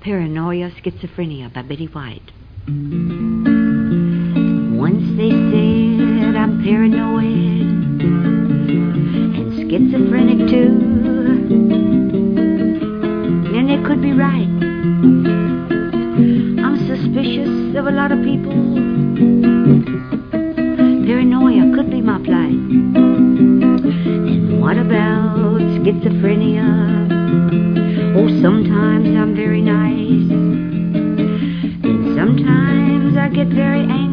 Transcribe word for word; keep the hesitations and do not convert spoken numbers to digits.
Paranoia, Schizophrenia by Betty White. Once they said I'm paranoid and schizophrenic too, and they could be right. I'm suspicious of a lot of people. Paranoia could be my plight. And what about schizophrenia? Oh, sometimes I'm very nice, and sometimes I get very angry.